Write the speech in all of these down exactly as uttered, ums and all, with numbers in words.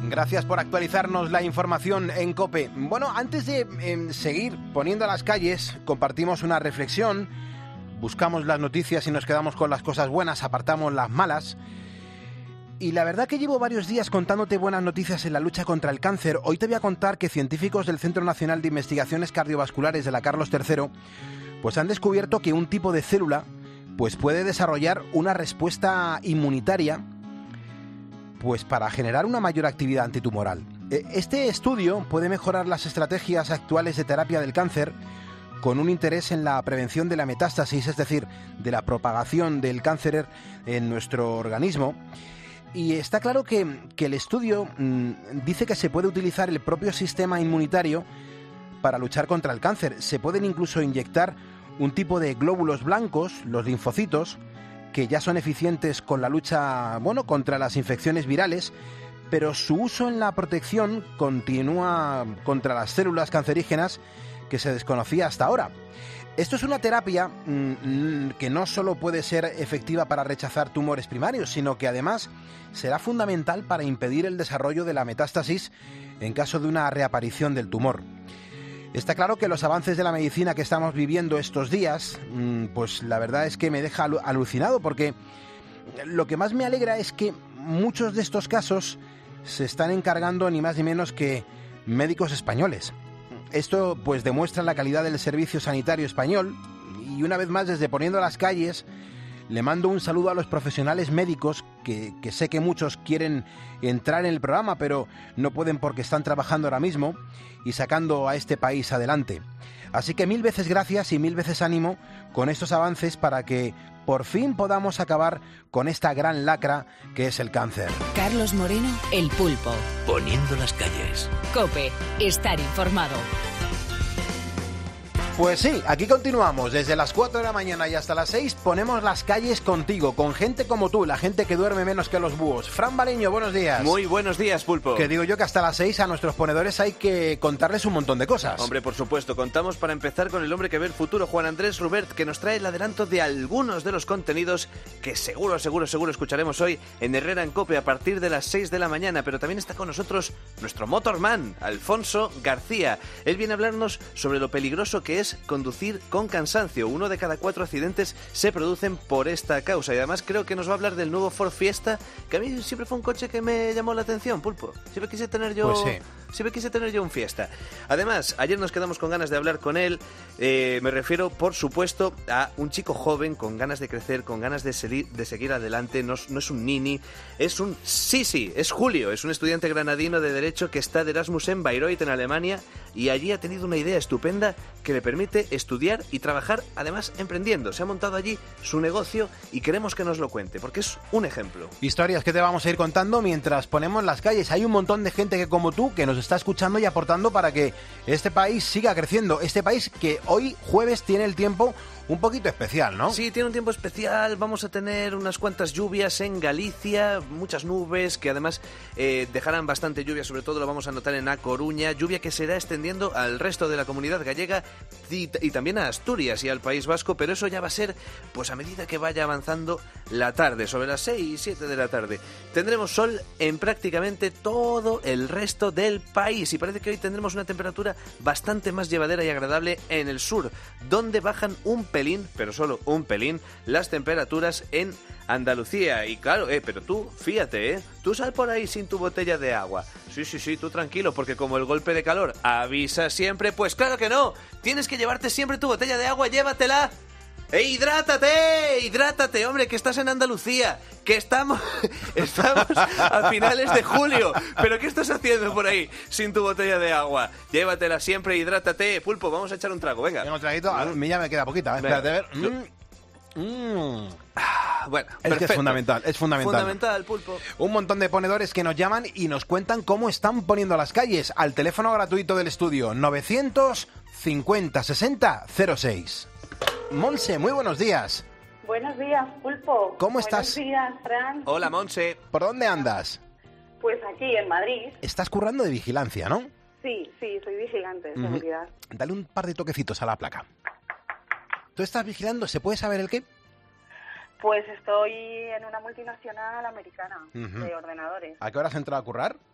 Gracias por actualizarnos la información en COPE. Bueno, antes de eh, seguir poniendo a las calles, compartimos una reflexión, buscamos las noticias y nos quedamos con las cosas buenas, apartamos las malas. Y la verdad que llevo varios días contándote buenas noticias en la lucha contra el cáncer. Hoy te voy a contar que científicos del Centro Nacional de Investigaciones Cardiovasculares de la Carlos tercero pues han descubierto que un tipo de célula pues puede desarrollar una respuesta inmunitaria pues para generar una mayor actividad antitumoral. Este estudio puede mejorar las estrategias actuales de terapia del cáncer con un interés en la prevención de la metástasis, es decir, de la propagación del cáncer en nuestro organismo. Y está claro que, que el estudio mmm, dice que se puede utilizar el propio sistema inmunitario para luchar contra el cáncer. Se pueden incluso inyectar un tipo de glóbulos blancos, los linfocitos, que ya son eficientes con la lucha, bueno, contra las infecciones virales, pero su uso en la protección continúa contra las células cancerígenas que se desconocía hasta ahora. Esto es una terapia mmm, que no solo puede ser efectiva para rechazar tumores primarios, sino que además será fundamental para impedir el desarrollo de la metástasis en caso de una reaparición del tumor. Está claro que los avances de la medicina que estamos viviendo estos días, mmm, pues la verdad es que me deja alucinado, porque lo que más me alegra es que muchos de estos casos se están encargando ni más ni menos que médicos españoles. Esto pues demuestra la calidad del servicio sanitario español y una vez más desde Poniendo las Calles le mando un saludo a los profesionales médicos que, que sé que muchos quieren entrar en el programa pero no pueden porque están trabajando ahora mismo y sacando a este país adelante. Así que mil veces gracias y mil veces ánimo con estos avances para que por fin podamos acabar con esta gran lacra que es el cáncer. Carlos Moreno, El Pulpo. Poniendo las calles. COPE, estar informado. Pues sí, aquí continuamos, desde las cuatro de la mañana y hasta las seis ponemos las calles contigo, con gente como tú, la gente que duerme menos que los búhos. Fran Baleño, buenos días. Muy buenos días, Pulpo. Que digo yo que hasta las seis a nuestros ponedores hay que contarles un montón de cosas. Hombre, por supuesto, contamos para empezar con el hombre que ve el futuro, Juan Andrés Rubert, que nos trae el adelanto de algunos de los contenidos que seguro, seguro, seguro escucharemos hoy en Herrera en COPE a partir de las seis de la mañana, pero también está con nosotros nuestro motorman, Alfonso García. Él viene a hablarnos sobre lo peligroso que es conducir con cansancio. Uno de cada cuatro accidentes se producen por esta causa y además creo que nos va a hablar del nuevo Ford Fiesta, que a mí siempre fue un coche que me llamó la atención, Pulpo. Siempre quise tener yo... Pues sí. Siempre quise tener yo un Fiesta. Además, ayer nos quedamos con ganas de hablar con él. Eh, me refiero, por supuesto, a un chico joven con ganas de crecer, con ganas de seguir, de seguir adelante. No, no es un nini, es un... Sí, sí, es Julio. Es un estudiante granadino de Derecho que está de Erasmus en Bayreuth, en Alemania, y allí ha tenido una idea estupenda que le permite estudiar y trabajar, además, emprendiendo. Se ha montado allí su negocio y queremos que nos lo cuente, porque es un ejemplo. Historias que te vamos a ir contando mientras ponemos las calles. Hay un montón de gente que, como tú, que nos está escuchando y aportando para que este país siga creciendo. Este país que hoy, jueves, tiene el tiempo un poquito especial, ¿no? Sí, tiene un tiempo especial. Vamos a tener unas cuantas lluvias en Galicia, muchas nubes que además eh, dejarán bastante lluvia, sobre todo lo vamos a notar en A Coruña, lluvia que se irá extendiendo al resto de la comunidad gallega y, y también a Asturias y al País Vasco, pero eso ya va a ser pues a medida que vaya avanzando la tarde, sobre las seis y siete de la tarde. Tendremos sol en prácticamente todo el resto del país y parece que hoy tendremos una temperatura bastante más llevadera y agradable en el sur, donde bajan un pelín, pero solo un pelín, las temperaturas en Andalucía. Y claro, eh, pero tú, fíjate, eh, tú sal por ahí sin tu botella de agua. Sí, sí, sí, tú tranquilo, porque como el golpe de calor avisa siempre, pues claro que no. Tienes que llevarte siempre tu botella de agua, llévatela. ¡E hidrátate! ¡Hidrátate, hombre! Que estás en Andalucía, que estamos estamos a finales de julio. ¿Pero qué estás haciendo por ahí sin tu botella de agua? Llévatela siempre, hidrátate. Pulpo, vamos a echar un trago, venga. Tengo un traguito, a mí ya me queda poquita, ¿eh? Espérate, a ver. Mm. Mm. Ah, bueno, es perfecto. que es fundamental, es fundamental. Fundamental, Pulpo. Un montón de ponedores que nos llaman y nos cuentan cómo están poniendo las calles al teléfono gratuito del estudio novecientos cincuenta sesenta cero seis. Monse, muy buenos días. Buenos días, Pulpo. ¿Cómo estás? Buenos días, Fran. Hola, Monse. ¿Por dónde andas? Pues aquí, en Madrid. Estás currando de vigilancia, ¿no? Sí, sí, soy vigilante de Uh-huh. seguridad. Dale un par de toquecitos a la placa. ¿Tú estás vigilando? ¿Se puede saber el qué? Pues estoy en una multinacional americana Uh-huh. de ordenadores. ¿A qué hora has entrado a currar?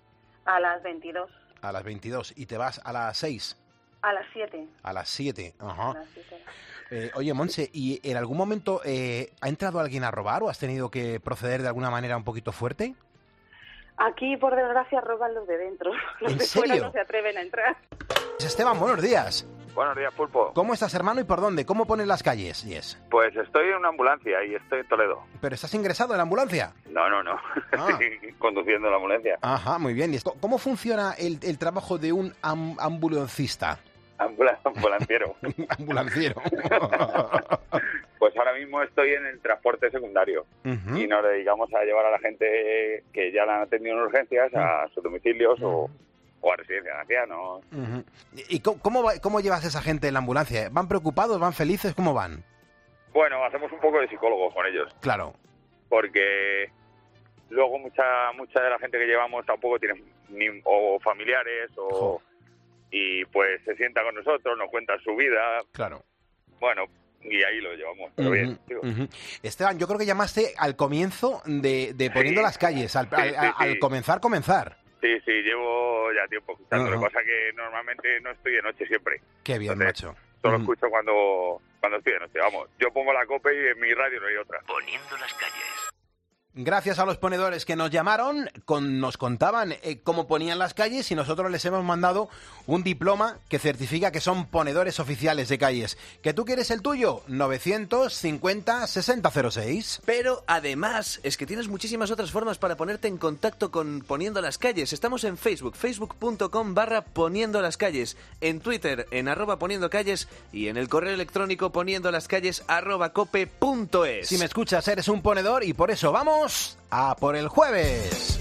A las veintidós. A las veintidós. ¿Y te vas a las seis? A las siete. A las siete. Ajá. A las siete. Eh, oye, Montse, ¿y en algún momento eh, ha entrado alguien a robar o has tenido que proceder de alguna manera un poquito fuerte? Aquí, por desgracia, roban los de dentro. Los ¿En de fuera serio? no se atreven a entrar. Esteban, buenos días. Buenos días, Pulpo. ¿Cómo estás, hermano, y por dónde? ¿Cómo ponen las calles? Yes. Pues estoy en una ambulancia y estoy en Toledo. ¿Pero estás ingresado en la ambulancia? No, no, no. Ah. Estoy conduciendo la ambulancia. Ajá, muy bien. ¿Y esto- cómo funciona el, el trabajo de un am- ambulancista? Ambula- ambulanciero. Ambulanciero. Pues ahora mismo estoy en el transporte secundario Ujú. y nos dedicamos a llevar a la gente que ya la han atendido en urgencias a sus domicilios o, o a residencias de ancianos. Ujú. ¿Y cómo, cómo, va- cómo llevas a esa gente en la ambulancia? ¿Van preocupados? ¿Van felices? ¿Cómo van? Bueno, hacemos un poco de psicólogos con ellos, Claro. porque luego mucha mucha de la gente que llevamos tampoco tiene ni, o familiares o Jo. y pues se sienta con nosotros, nos cuenta su vida, Claro. bueno, y ahí lo llevamos, pero Ujú, bien, tío. ujú. Esteban, yo creo que llamaste al comienzo de, de Poniendo Sí. las calles, al, Sí, al- sí, al- al sí. comenzar, comenzar. Sí, sí, llevo ya tiempo escuchando. Lo Ajá. que pasa que normalmente no estoy de noche siempre. Qué bien, Entonces, macho. Solo Ujú. escucho cuando, cuando estoy de noche. Vamos, yo pongo la COPE y en mi radio no hay otra. Poniendo las calles. Gracias a los ponedores que nos llamaron, con, nos contaban eh, cómo ponían las calles y nosotros les hemos mandado un diploma que certifica que son ponedores oficiales de calles. ¿Que tú quieres el tuyo? novecientos cincuenta sesenta cero seis. Pero además es que tienes muchísimas otras formas para ponerte en contacto con Poniendo las Calles. Estamos en Facebook, facebook.com barra Poniendo las Calles, en Twitter, en arroba Poniendo Calles y en el correo electrónico poniendo las calles arroba cope punto es. Si me escuchas, eres un ponedor y por eso vamos a por el jueves.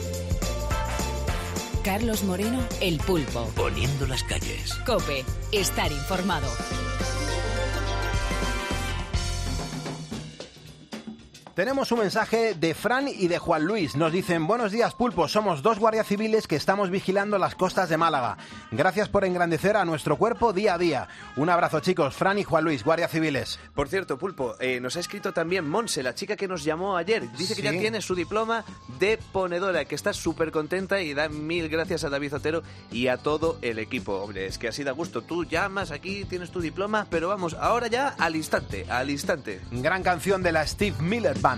Carlos Moreno, El Pulpo. Poniendo las calles. Cope, estar informado. Tenemos un mensaje de Fran y de Juan Luis. Nos dicen, buenos días, Pulpo, somos dos guardias civiles que estamos vigilando las costas de Málaga. Gracias por engrandecer a nuestro cuerpo día a día. Un abrazo, chicos. Fran y Juan Luis, guardias civiles. Por cierto, Pulpo, eh, nos ha escrito también Monse, la chica que nos llamó ayer. Dice que Sí. ya tiene su diploma de ponedora, que está súper contenta y da mil gracias a David Otero y a todo el equipo. Hombre, es que así da gusto. Tú llamas aquí, tienes tu diploma, pero vamos, ahora ya al instante, al instante. Gran canción de la Steve Miller Band.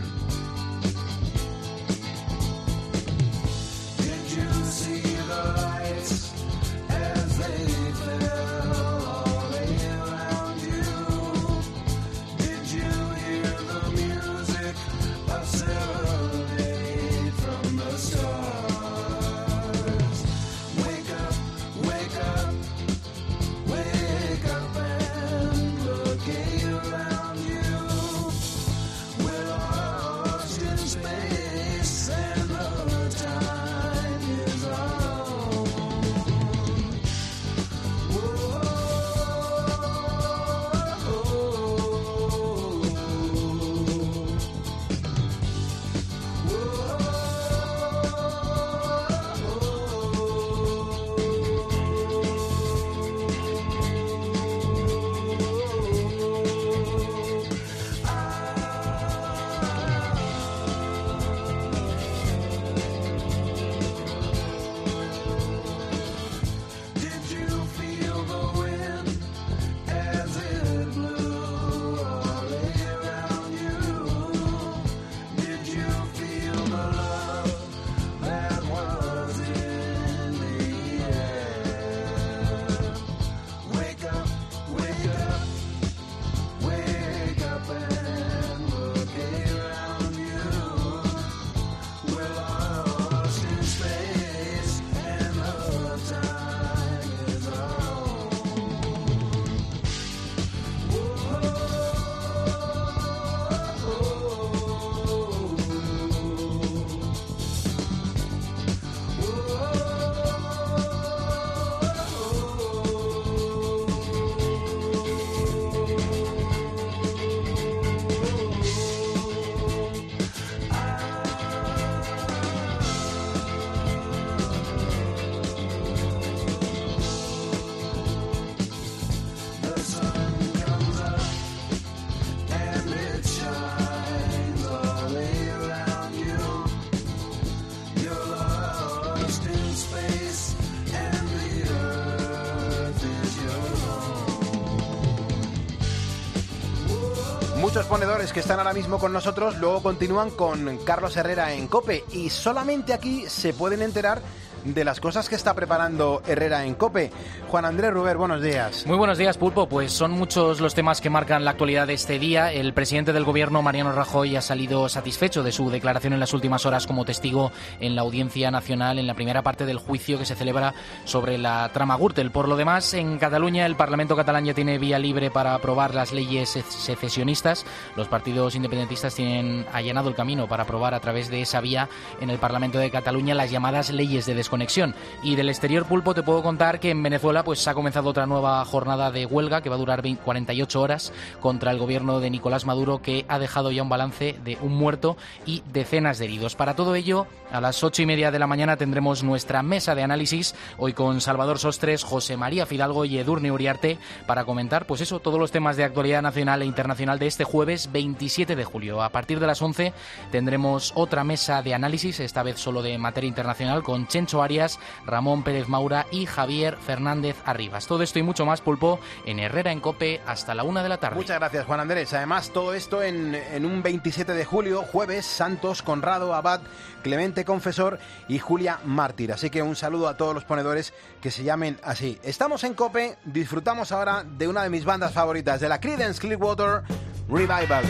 Muchos ponedores que están ahora mismo con nosotros luego continúan con Carlos Herrera en COPE y solamente aquí se pueden enterar de las cosas que está preparando Herrera en COPE. Juan Andrés Ruber, buenos días. Muy buenos días, Pulpo. Pues son muchos los temas que marcan la actualidad de este día. El presidente del Gobierno, Mariano Rajoy, ha salido satisfecho de su declaración en las últimas horas como testigo en la Audiencia Nacional en la primera parte del juicio que se celebra sobre la trama Gürtel. Por lo demás, en Cataluña, el Parlamento catalán ya tiene vía libre para aprobar las leyes secesionistas. Los partidos independentistas tienen allanado el camino para aprobar a través de esa vía en el Parlamento de Cataluña las llamadas leyes de desconexión. Y del exterior, Pulpo, te puedo contar que en Venezuela pues ha comenzado otra nueva jornada de huelga que va a durar cuarenta y ocho horas contra el gobierno de Nicolás Maduro, que ha dejado ya un balance de un muerto y decenas de heridos. Para todo ello, a las ocho y media de la mañana tendremos nuestra mesa de análisis, hoy con Salvador Sostres, José María Fidalgo y Edurne Uriarte, para comentar pues eso, todos los temas de actualidad nacional e internacional de este jueves veintisiete de julio. A partir de las once tendremos otra mesa de análisis, esta vez solo de materia internacional, con Chencho Arias, Ramón Pérez Maura y Javier Fernández Arribas. Todo esto y mucho más, Pulpo, en Herrera en COPE hasta la una de la tarde. Muchas gracias, Juan Andrés. Además, todo esto en, en un veintisiete de julio, jueves, Santos, Conrado, Abad, Clemente Confesor y Julia Mártir. Así que un saludo a todos los ponedores que se llamen así. Estamos en COPE, disfrutamos ahora de una de mis bandas favoritas, de la Creedence Clearwater Revival.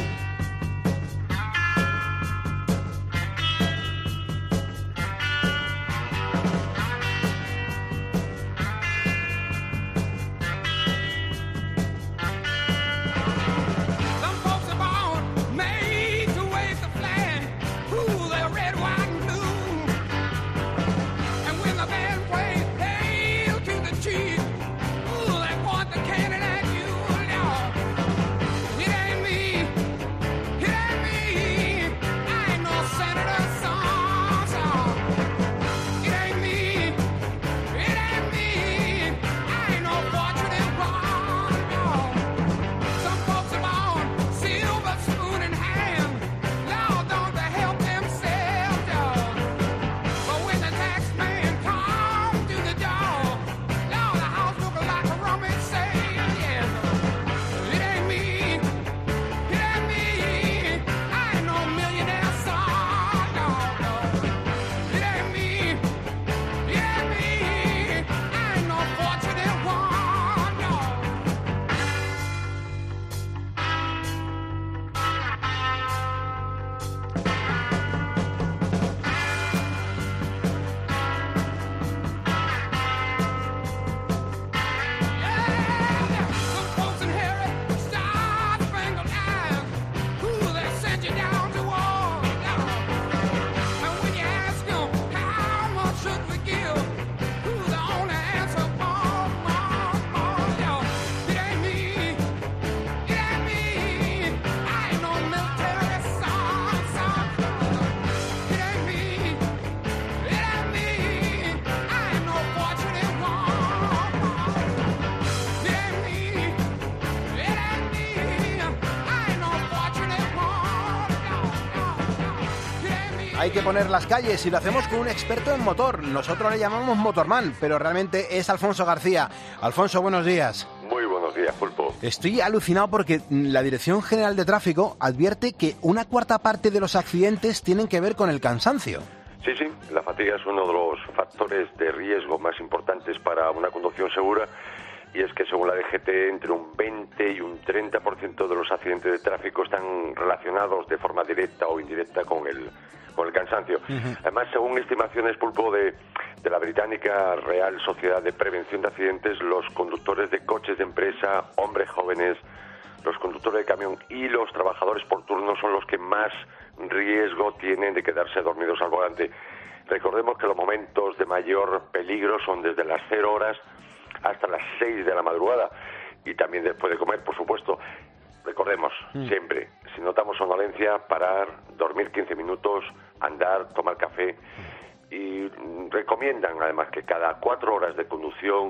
Hay que poner las calles y lo hacemos con un experto en motor. Nosotros le llamamos Motorman, pero realmente es Alfonso García. Alfonso, buenos días. Muy buenos días, Pulpo. Estoy alucinado porque la Dirección General de Tráfico advierte que una cuarta parte de los accidentes tienen que ver con el cansancio. Sí, sí, la fatiga es uno de los factores de riesgo más importantes para una conducción segura, y es que según la D G T entre un veinte y un treinta por ciento de los accidentes de tráfico están relacionados de forma directa o indirecta con el con el cansancio. Uh-huh. Además, según estimaciones, Pulpo, de, de la británica Real Sociedad de Prevención de Accidentes, los conductores de coches de empresa, hombres jóvenes, los conductores de camión y los trabajadores por turno son los que más riesgo tienen de quedarse dormidos al volante. Recordemos que los momentos de mayor peligro son desde las cero horas hasta las seis de la madrugada y también después de comer, por supuesto. Recordemos, mm. siempre, si notamos somnolencia, parar, dormir quince minutos, andar, tomar café. Y recomiendan, además, que cada cuatro horas de conducción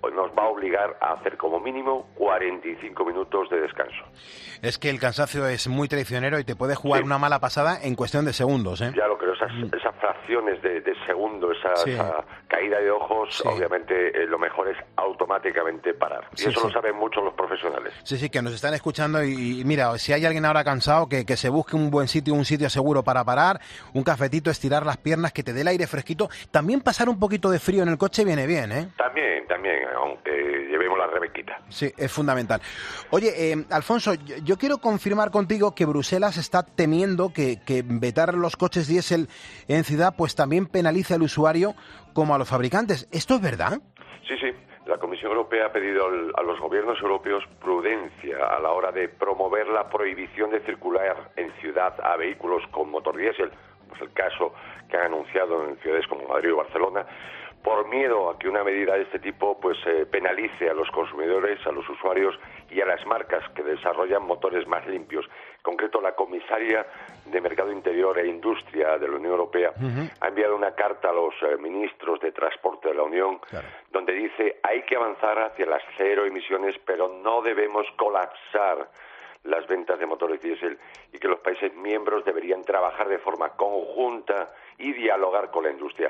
nos va a obligar a hacer como mínimo cuarenta y cinco minutos de descanso. Es que el cansancio es muy traicionero y te puede jugar sí. una mala pasada en cuestión de segundos, ¿eh? Ya lo creo, esas, esas fracciones de, de segundo, esa, sí. esa caída de ojos, sí. obviamente eh, lo mejor es automáticamente parar. Y sí, eso sí. lo saben mucho los profesionales. Sí, sí, que nos están escuchando y, y mira, si hay alguien ahora cansado, que, que se busque un buen sitio, un sitio seguro para parar, un cafetito, estirar las piernas, que te dé el aire fresquito. También pasar un poquito de frío en el coche viene bien, ¿eh? También, también, aunque llevemos la rebequita. Sí, es fundamental. Oye, eh, Alfonso, yo, yo quiero confirmar contigo que Bruselas está temiendo que, que vetar los coches diésel en ciudad pues también penaliza al usuario como a los fabricantes. ¿Esto es verdad? Sí, sí. La Comisión Europea ha pedido al, a los gobiernos europeos prudencia a la hora de promover la prohibición de circular en ciudad a vehículos con motor diésel, pues el caso que han anunciado en ciudades como Madrid o Barcelona, por miedo a que una medida de este tipo pues eh, penalice a los consumidores, a los usuarios y a las marcas que desarrollan motores más limpios. En concreto, la comisaria de Mercado Interior e Industria de la Unión Europea uh-huh. ha enviado una carta a los eh, ministros de Transporte de la Unión, claro. donde dice hay que avanzar hacia las cero emisiones, pero no debemos colapsar las ventas de motores diésel y que los países miembros deberían trabajar de forma conjunta y dialogar con la industria.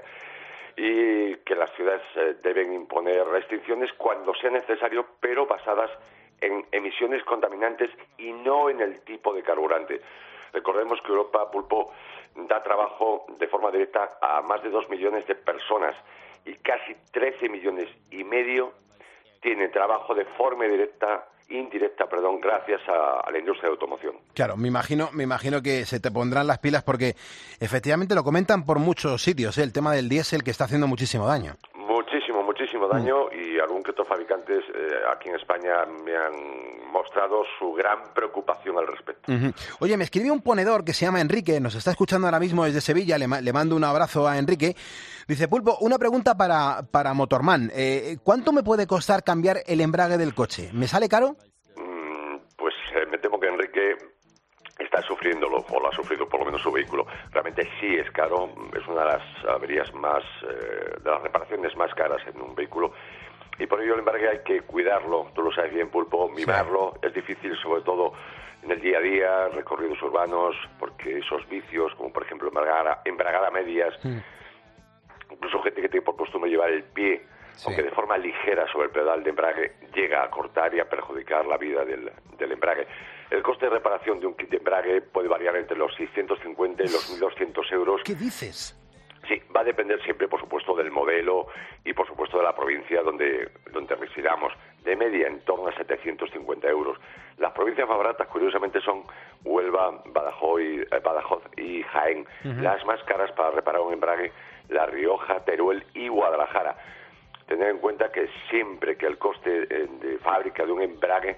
Y que las ciudades eh, deben imponer restricciones cuando sea necesario, pero basadas en emisiones contaminantes y no en el tipo de carburante. Recordemos que Europa, Pulpo, da trabajo de forma directa a más de dos millones de personas y casi trece millones y medio tienen trabajo de forma directa indirecta, perdón, gracias a, a la industria de automoción. Claro, me imagino, me imagino que se te pondrán las pilas porque efectivamente lo comentan por muchos sitios, ¿eh? El tema del diésel que está haciendo muchísimo daño. Muchísimo, muchísimo daño mm. y algún que otros fabricantes eh, aquí en España me han mostrado su gran preocupación al respecto. Uh-huh. Oye, me escribió un ponedor que se llama Enrique, nos está escuchando ahora mismo desde Sevilla, le, ma- le mando un abrazo a Enrique. Dice, Pulpo, una pregunta para, para Motorman. Eh, ¿Cuánto me puede costar cambiar el embrague del coche? ¿Me sale caro? Mm, pues eh, me temo que Enrique está sufriéndolo, o lo ha sufrido por lo menos su vehículo. Realmente sí es caro, es una de las averías más, eh, de las reparaciones más caras en un vehículo. Y por ello el embrague hay que cuidarlo, tú lo sabes bien, Pulpo, mimarlo. Sí. Es difícil, sobre todo en el día a día, recorridos urbanos, porque esos vicios, como por ejemplo embragar, embragar a medias, mm. incluso gente que tiene por costumbre llevar el pie, sí. aunque de forma ligera sobre el pedal de embrague, llega a cortar y a perjudicar la vida del, del embrague. El coste de reparación de un kit de embrague puede variar entre los seiscientos cincuenta y los mil doscientos euros. ¿Qué dices? Sí, va a depender siempre, por supuesto, del modelo y, por supuesto, de la provincia donde, donde residamos. De media, en torno a setecientos cincuenta euros. Las provincias más baratas, curiosamente, son Huelva, Badajoz y, eh, Badajoz y Jaén. Uh-huh. Las más caras para reparar un embrague, La Rioja, Teruel y Guadalajara. Tener en cuenta que siempre que el coste eh, de fábrica de un embrague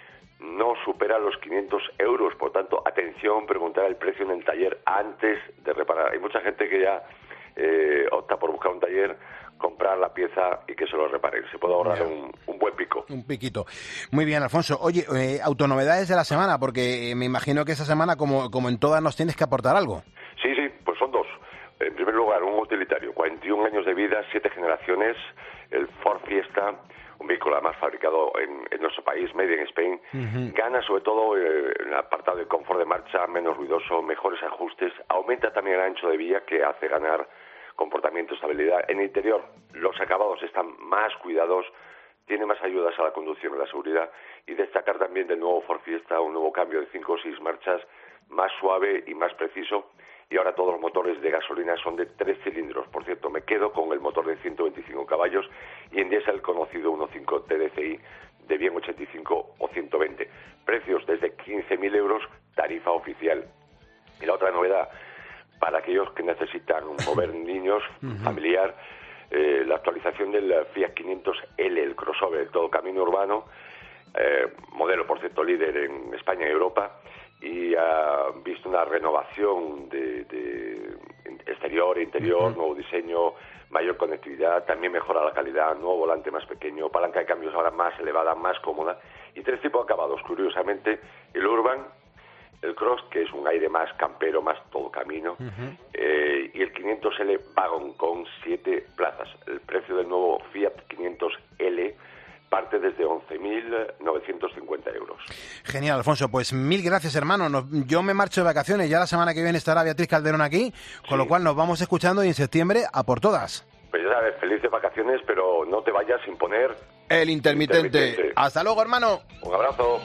no supera los quinientos euros. Por tanto, atención, preguntar el precio en el taller antes de reparar. Hay mucha gente que ya eh, opta por buscar un taller, comprar la pieza y que se lo reparen. Se puede ahorrar un, un buen pico. Un piquito. Muy bien, Alfonso. Oye, eh, autonovedades de la semana, porque me imagino que esta semana, como, como en todas, nos tienes que aportar algo. Sí, sí, pues son dos. En primer lugar, un utilitario, cuarenta y un años de vida, siete generaciones, el Ford Fiesta, un vehículo además fabricado en, en nuestro país, Made in Spain, uh-huh. gana sobre todo eh, en el apartado de confort de marcha, menos ruidoso, mejores ajustes, aumenta también el ancho de vía que hace ganar comportamiento, estabilidad. En el interior los acabados están más cuidados, tiene más ayudas a la conducción y la seguridad, y destacar también del nuevo Ford Fiesta un nuevo cambio de cinco o seis marchas, más suave y más preciso. Y ahora todos los motores de gasolina son de tres cilindros. Por cierto, me quedo con el motor de ciento veinticinco caballos y en diésel el conocido uno punto cinco T D C I de bien ochenta y cinco o ciento veinte. Precios desde quince mil euros, tarifa oficial. Y la otra novedad, para aquellos que necesitan mover niños, familiar, eh, la actualización del Fiat quinientos L, el crossover, el todo camino urbano, eh, modelo, por cierto, líder en España y Europa, y ha visto una renovación de, de exterior e interior, uh-huh. nuevo diseño, mayor conectividad, también mejora la calidad, nuevo volante más pequeño, palanca de cambios ahora más elevada, más cómoda, y tres tipos de acabados, curiosamente, el Urban, el Cross, que es un aire más campero, más todo camino, uh-huh. eh, y el quinientos L Wagon con siete plazas. El precio del nuevo Fiat quinientos L parte desde once mil novecientos cincuenta euros. Genial, Alfonso. Pues mil gracias, hermano. Nos, yo me marcho de vacaciones. Ya la semana que viene estará Beatriz Calderón aquí, con Sí. lo cual nos vamos escuchando y en septiembre a por todas. Pues ya sabes, felices vacaciones, pero no te vayas sin poner El intermitente. intermitente. Hasta luego, hermano. Un abrazo.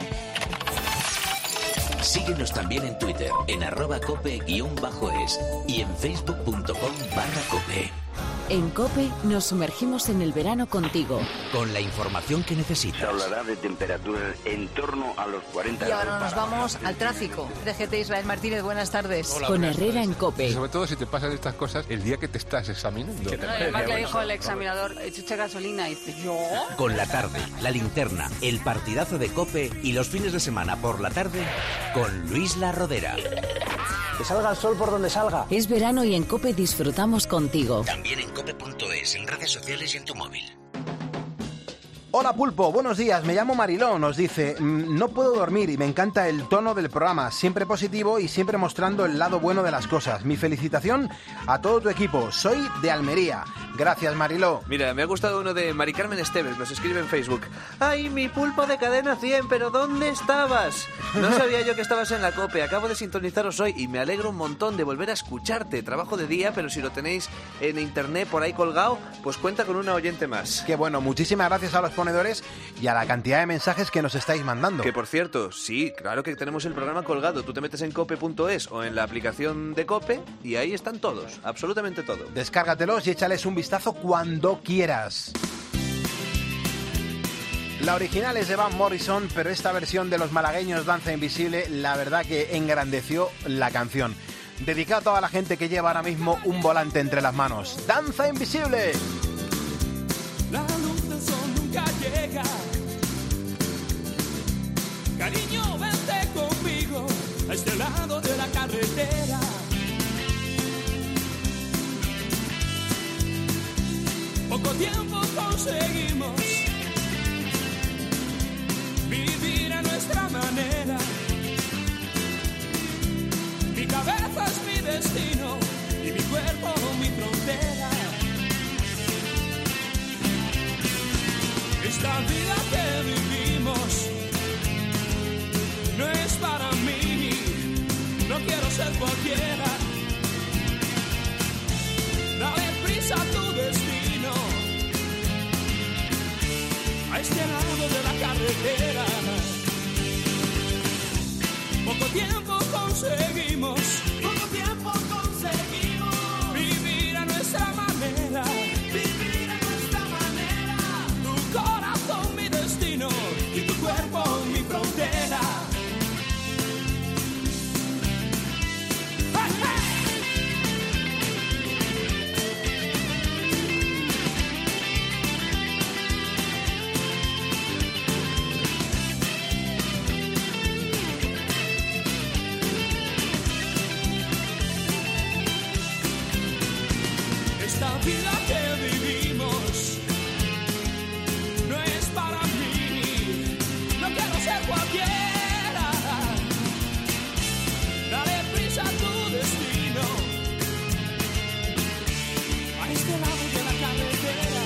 Síguenos también en Twitter, en arroba cope guión bajo es y en facebook punto com barra cope. En COPE nos sumergimos en el verano contigo. Con la información que Se necesitas. hablará de temperaturas en torno a los cuarenta Y ahora grados. nos vamos al tráfico. D G T Israel Martínez, buenas tardes. Con Herrera en COPE. Sobre todo si te pasan estas cosas el día que te estás examinando. Además le dijo el examinador, echa gasolina, y dice, ¿yo? Con la tarde, la linterna, el partidazo de Cope y los fines de semana por la tarde con Luis La Rodera. Que salga el sol por donde salga. Es verano y en COPE disfrutamos contigo. También en cope punto es, en redes sociales y en tu móvil. Hola Pulpo, buenos días, me llamo Mariló, nos dice, "Mm, no puedo dormir y me encanta el tono del programa, siempre positivo y siempre mostrando el lado bueno de las cosas. Mi felicitación a todo tu equipo, soy de Almería. Gracias, Mariló. Mira, me ha gustado uno de Mari Carmen Esteves, nos escribe en Facebook. ¡Ay, mi pulpo de Cadena cien! ¿Pero dónde estabas? No sabía yo que estabas en la COPE, acabo de sintonizaros hoy y me alegro un montón de volver a escucharte. Trabajo de día, pero si lo tenéis en internet por ahí colgado, pues cuenta con una oyente más. Qué bueno, muchísimas gracias a los ponedores y a la cantidad de mensajes que nos estáis mandando. Que por cierto, sí, claro que tenemos el programa colgado. Tú te metes en cope punto es o en la aplicación de COPE y ahí están todos, absolutamente todos. Descárgatelos y échales un vistazo cuando quieras. La original es de Van Morrison, pero esta versión de los malagueños Danza Invisible, la verdad que engrandeció la canción. Dedicado a toda la gente que lleva ahora mismo un volante entre las manos. ¡Danza Invisible! La luz del sol nunca llega. Cariño, vente conmigo a este lado de la carretera. Poco tiempo conseguimos vivir a nuestra manera. Mi cabeza es mi destino y mi cuerpo mi frontera. Esta vida que vivimos no es para mí, no quiero ser cualquiera. Dale prisa a tu destino, a este lado de la carretera. Poco tiempo conseguimos, poco tiempo conseguimos vivir a nuestra manera, vivir a nuestra manera. Tu corazón mi destino y tu cuerpo mi frontera. ¡Hey, hey! Esta vida que vivimos no es para mí, no quiero ser cualquiera. Dale prisa a tu destino, a este lado de la carretera.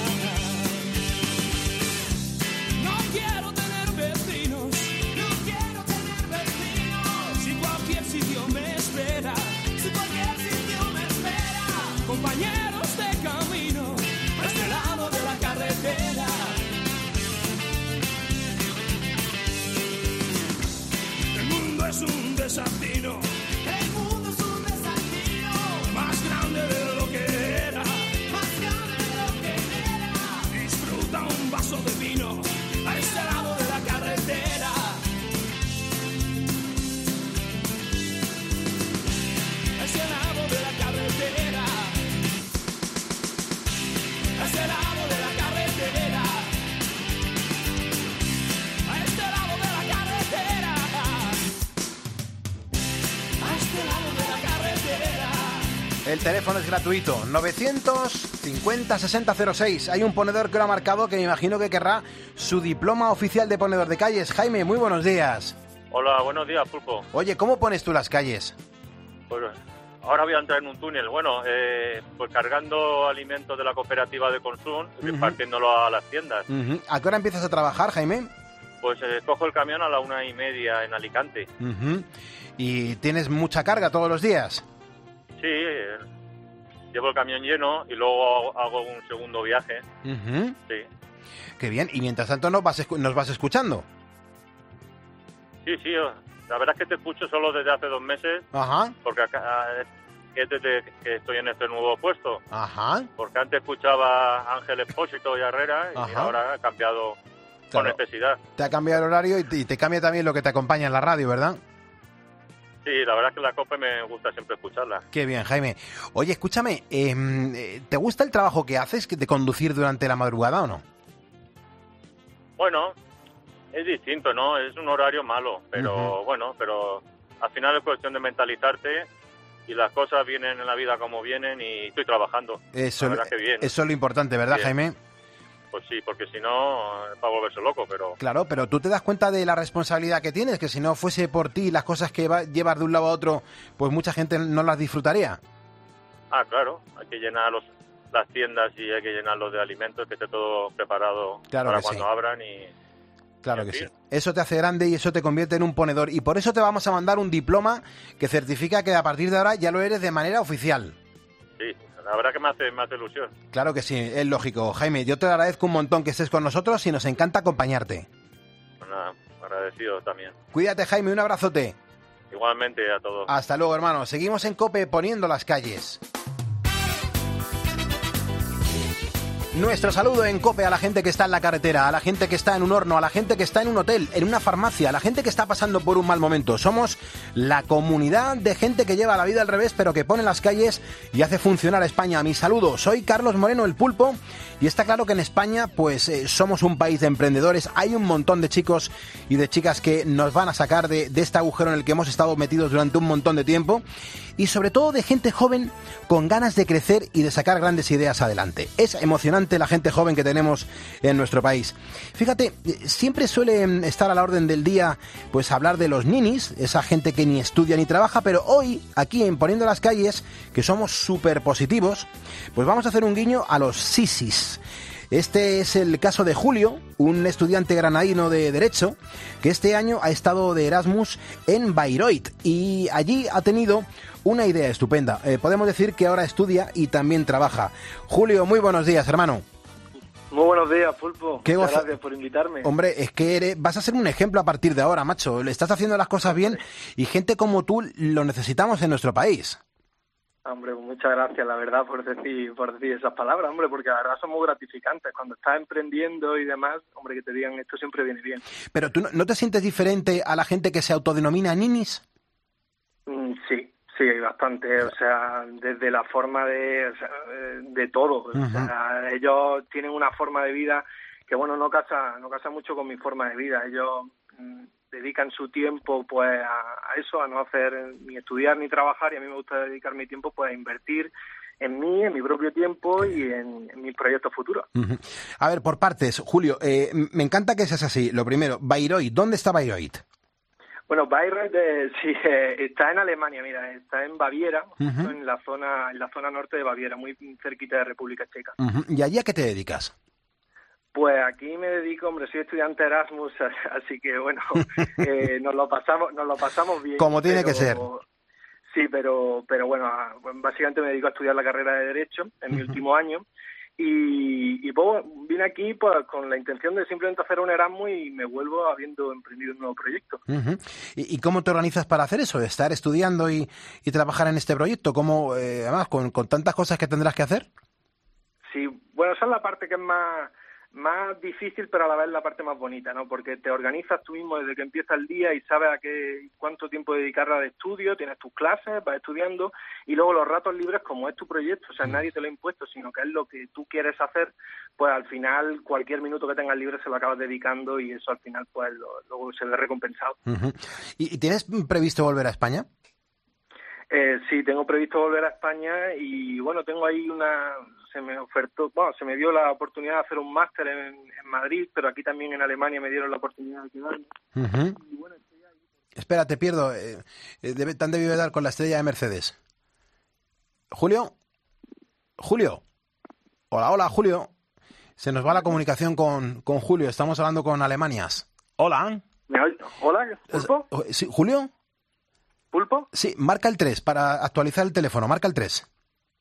No quiero tener vecinos, no quiero tener vecinos. Si cualquier sitio me espera, si cualquier sitio me espera, compañeros de camino, a este lado de la carretera. El mundo es un desafío, el mundo es un desafío, más grande de lo que era, más grande de lo que era. Disfruta un vaso de vino, a este lado de la carretera. A este lado de la carretera. A este lado de la carretera, a este lado de la carretera, a este lado de la carretera. El teléfono es gratuito, novecientos cincuenta sesenta cero seis. Hay un ponedor que lo ha marcado que me imagino que querrá su diploma oficial de ponedor de calles. Jaime, muy buenos días. Hola, buenos días, Pulpo. Oye, ¿cómo pones tú las calles? Pues ahora voy a entrar en un túnel. Bueno, eh, pues cargando alimentos de la cooperativa de Consum, uh-huh. repartiéndolo a las tiendas. Uh-huh. ¿A qué hora empiezas a trabajar, Jaime? Pues eh, cojo el camión a la una y media en Alicante. Uh-huh. ¿Y tienes mucha carga todos los días? Sí, eh, llevo el camión lleno y luego hago, hago un segundo viaje. Uh-huh. Sí. Qué bien. ¿Y mientras tanto nos vas, nos vas escuchando? Sí, sí. La verdad es que te escucho solo desde hace dos meses. Ajá. Porque acá, es desde que estoy en este nuevo puesto. Ajá. Porque antes escuchaba a Ángel Expósito y Herrera y Ajá. ahora he cambiado claro. Con necesidad. Te ha cambiado el horario y te, y te cambia también lo que te acompaña en la radio, ¿verdad? Sí, la verdad es que la COPE me gusta siempre escucharla. Qué bien, Jaime. Oye, escúchame, eh, ¿te gusta el trabajo que haces de conducir durante la madrugada o no? Bueno, es distinto, ¿no? Es un horario malo, pero uh-huh. bueno, pero al final es cuestión de mentalizarte y las cosas vienen en la vida como vienen y estoy trabajando. Eso, la verdad que bien. Eso es lo importante, ¿verdad, bien. Jaime? Pues sí, porque si no, es para volverse loco, pero... Claro, pero tú te das cuenta de la responsabilidad que tienes, que si no fuese por ti las cosas que va, llevas de un lado a otro, pues mucha gente no las disfrutaría. Ah, claro, hay que llenar los, las tiendas y hay que llenarlos de alimentos, que esté todo preparado claro para que cuando sí. abran y... Claro que sí. Eso te hace grande y eso te convierte en un ponedor. Y por eso te vamos a mandar un diploma que certifica que a partir de ahora ya lo eres de manera oficial. Sí, la verdad que me hace, me hace ilusión. Claro que sí, es lógico. Jaime, yo te agradezco un montón que estés con nosotros y nos encanta acompañarte. Pues nada, agradecido también. Cuídate, Jaime, un abrazote. Igualmente a todos. Hasta luego, hermano. Seguimos en COPE poniendo las calles. Nuestro saludo en COPE a la gente que está en la carretera, a la gente que está en un horno, a la gente que está en un hotel, en una farmacia, a la gente que está pasando por un mal momento. Somos la comunidad de gente que lleva la vida al revés, pero que pone las calles y hace funcionar a España. Mi saludo, soy Carlos Moreno, el Pulpo, y está claro que en España pues eh, somos un país de emprendedores. Hay un montón de chicos y de chicas que nos van a sacar de, de este agujero en el que hemos estado metidos durante un montón de tiempo. Y sobre todo de gente joven con ganas de crecer y de sacar grandes ideas adelante. Es emocionante la gente joven que tenemos en nuestro país. Fíjate, siempre suele estar a la orden del día pues hablar de los ninis, esa gente que ni estudia ni trabaja, pero hoy, aquí en Poniendo las Calles, que somos súper positivos, pues vamos a hacer un guiño a los sisis. Este es el caso de Julio, un estudiante granadino de Derecho, que este año ha estado de Erasmus en Bayreuth y allí ha tenido una idea estupenda. Eh, podemos decir que ahora estudia y también trabaja. Julio, muy buenos días, hermano. Muy buenos días, Pulpo. Qué Muchas gozo... gracias por invitarme. Hombre, es que eres... vas a ser un ejemplo a partir de ahora, macho. Le estás haciendo las cosas bien y gente como tú lo necesitamos en nuestro país. Hombre, muchas gracias, la verdad, por decir por decir esas palabras, hombre, porque la verdad son muy gratificantes. Cuando estás emprendiendo y demás, hombre, que te digan esto siempre viene bien. Pero ¿tú no, no te sientes diferente a la gente que se autodenomina ninis? Mm, sí. Sí, bastante, o sea, desde la forma de, o sea, de todo. Uh-huh. O sea, ellos tienen una forma de vida que, bueno, no casa, no casa mucho con mi forma de vida. Ellos mmm, dedican su tiempo, pues, a, a eso, a no hacer ni estudiar ni trabajar, y a mí me gusta dedicar mi tiempo, pues, a invertir en mí, en mi propio tiempo y en, en mis proyectos futuros. Uh-huh. A ver, por partes, Julio, eh, me encanta que seas así. Lo primero, Bayreuth, ¿dónde está Bayreuth? Bueno, Bayreuth eh, sí, eh, está en Alemania, mira, está en Baviera, uh-huh. en la zona en la zona norte de Baviera, muy cerquita de República Checa. Uh-huh. ¿Y allí a qué te dedicas? Pues aquí me dedico, hombre, soy estudiante Erasmus, así que bueno, eh, nos lo pasamos nos lo pasamos bien. Como tiene pero, que ser. Sí, pero pero bueno, básicamente me dedico a estudiar la carrera de Derecho en uh-huh. mi último año. Y, y pues vine aquí pues, con la intención de simplemente hacer un Erasmus y me vuelvo habiendo emprendido un nuevo proyecto. Uh-huh. ¿Y, ¿Y cómo te organizas para hacer eso? ¿Estar estudiando y, y trabajar en este proyecto? ¿Cómo, eh, además, con, con tantas cosas que tendrás que hacer? Sí, bueno, esa es la parte que es más... más difícil, pero a la vez la parte más bonita, ¿no? Porque te organizas tú mismo desde que empieza el día y sabes a qué cuánto tiempo dedicarla de estudio, tienes tus clases, vas estudiando, y luego los ratos libres, como es tu proyecto, o sea, nadie te lo ha impuesto, sino que es lo que tú quieres hacer, pues al final cualquier minuto que tengas libre se lo acabas dedicando y eso al final pues lo, luego se ve recompensado. Uh-huh. ¿Y, ¿Y tienes previsto volver a España? Eh, sí, tengo previsto volver a España y bueno, tengo ahí una... se me ofertó, bueno, se me dio la oportunidad de hacer un máster en, en Madrid, pero aquí también en Alemania me dieron la oportunidad de quedarme. Uh-huh. Y bueno, estoy ahí... Espera, te pierdo. Eh, te han debido dar con la estrella de Mercedes. Julio, Julio. Hola, hola, Julio. Se nos va la comunicación con, con Julio. Estamos hablando con Alemanias. Hola. Hola, ¿Pulpo? ¿Sí, Julio? ¿Pulpo? Sí, marca el tres para actualizar el teléfono. Marca el tres.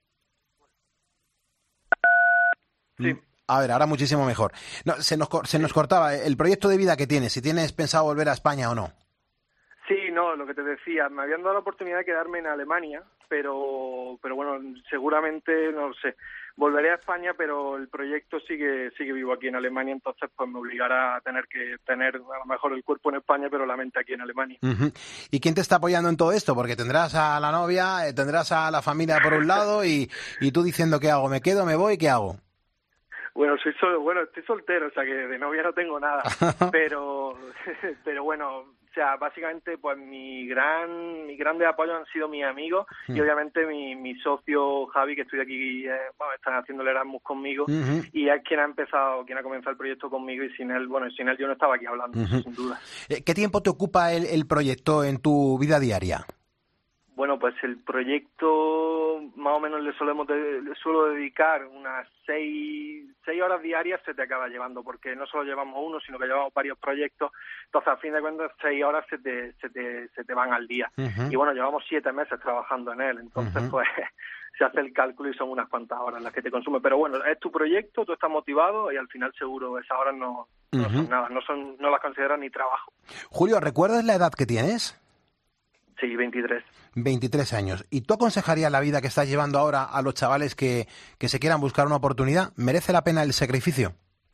Sí. A ver, ahora muchísimo mejor. No, se nos, se nos cortaba el proyecto de vida que tienes, si tienes pensado volver a España o no. Sí, no, lo que te decía, me habían dado la oportunidad de quedarme en Alemania, pero pero bueno, seguramente, no lo sé, volveré a España, pero el proyecto sigue sigue vivo aquí en Alemania, entonces pues me obligará a tener que tener a lo mejor el cuerpo en España, pero la mente aquí en Alemania. Uh-huh. ¿Y quién te está apoyando en todo esto? Porque tendrás a la novia, eh, tendrás a la familia por un lado y, y tú diciendo ¿qué hago? ¿Me quedo, me voy? ¿Qué hago? Bueno, soy solo, bueno, estoy soltero, o sea que de novia no tengo nada, pero pero bueno, o sea, básicamente pues mi gran mi grande apoyo han sido mis amigos sí. y obviamente mi, mi socio Javi, que estoy aquí, eh, bueno, están haciendo el Erasmus conmigo uh-huh. y es quien ha empezado, quien ha comenzado el proyecto conmigo y sin él, bueno, sin él yo no estaba aquí hablando, uh-huh. sin duda. ¿Qué tiempo te ocupa el, el proyecto en tu vida diaria? Bueno, pues el proyecto más o menos le solemos de, le suelo dedicar unas seis, seis horas diarias, se te acaba llevando, porque no solo llevamos uno, sino que llevamos varios proyectos, entonces al fin de cuentas seis horas se te, se te, se te van al día. Uh-huh. Y bueno, llevamos siete meses trabajando en él, entonces uh-huh. pues se hace el cálculo y son unas cuantas horas las que te consume. Pero bueno, es tu proyecto, tú estás motivado y al final seguro esas horas no, no uh-huh. son nada, no, son, no las consideras ni trabajo. Julio, ¿recuerdas la edad que tienes? Sí, veintitrés. veintitrés años. ¿Y tú aconsejarías la vida que estás llevando ahora a los chavales que, que se quieran buscar una oportunidad? ¿Merece la pena el sacrificio?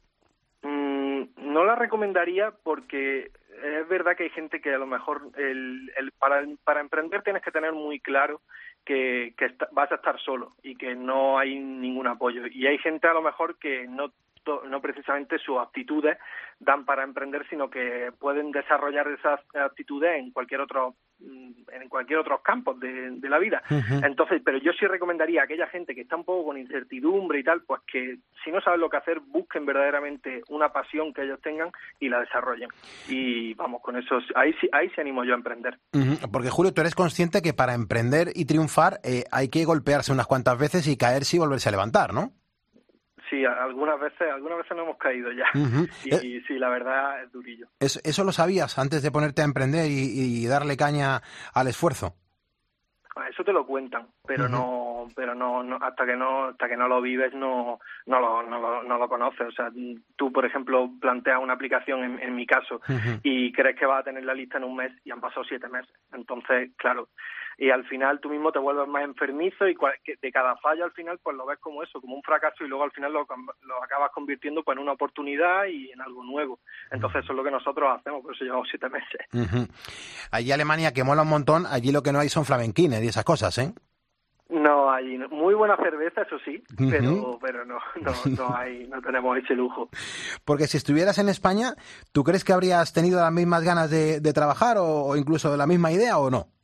Mm, no la recomendaría porque es verdad que hay gente que a lo mejor el, el para, para emprender tienes que tener muy claro que, que está, vas a estar solo y que no hay ningún apoyo. Y hay gente a lo mejor que no no precisamente sus aptitudes dan para emprender, sino que pueden desarrollar esas aptitudes en cualquier otro en cualquier otros campos de, de la vida. Uh-huh. Entonces, pero yo sí recomendaría a aquella gente que está un poco con incertidumbre y tal, pues que si no saben lo que hacer, busquen verdaderamente una pasión que ellos tengan y la desarrollen. Y vamos, con eso, ahí sí, ahí sí animo yo a emprender. Uh-huh. Porque Julio, tú eres consciente que para emprender y triunfar eh, hay que golpearse unas cuantas veces y caerse y volverse a levantar, ¿no? Sí, algunas veces, algunas veces no hemos caído ya. Uh-huh. Y, y sí, la verdad es durillo. ¿Eso, eso lo sabías antes de ponerte a emprender y, y darle caña al esfuerzo? Eso te lo cuentan, pero uh-huh. no, pero no, no, hasta que no, hasta que no lo vives no, no lo, no lo, no lo conoces. O sea, tú, por ejemplo, planteas una aplicación en, en mi caso uh-huh. y crees que vas a tener la lista en un mes y han pasado siete meses. Entonces, claro. Y al final tú mismo te vuelves más enfermizo y de cada fallo al final pues lo ves como eso, como un fracaso y luego al final lo, lo acabas convirtiendo pues en una oportunidad y en algo nuevo. Entonces eso es lo que nosotros hacemos, por eso llevamos siete meses. Uh-huh. Allí Alemania, que mola un montón, allí lo que no hay son flamenquines y esas cosas, ¿eh? No, hay muy buena cerveza, eso sí, uh-huh. pero pero no, no, no hay, no tenemos ese lujo. Porque si estuvieras en España, ¿tú crees que habrías tenido las mismas ganas de, de trabajar o, o incluso la misma idea o no?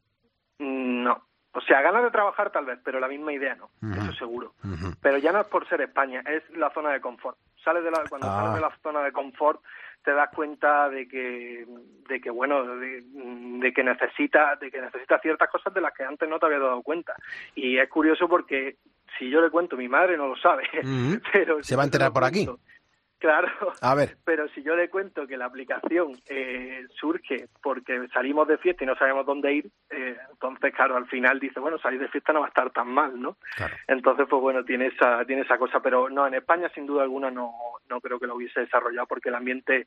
No, o sea, ganas de trabajar tal vez, pero la misma idea no, uh-huh. eso seguro. Uh-huh. Pero ya no es por ser España, es la zona de confort. Sales de la, cuando ah. sales de la zona de confort te das cuenta de que, de que bueno, de, de que necesitas, de que necesitas ciertas cosas de las que antes no te había dado cuenta. Y es curioso porque si yo le cuento, mi madre no lo sabe, uh-huh. pero se si va a enterar por cuento, aquí. Claro, a ver. Pero si yo le cuento que la aplicación eh, surge porque salimos de fiesta y no sabemos dónde ir, eh, entonces, claro, al final dice, bueno, salir de fiesta no va a estar tan mal, ¿no? Claro. Entonces, pues bueno, tiene esa tiene esa cosa, pero no, en España sin duda alguna no no creo que lo hubiese desarrollado porque el ambiente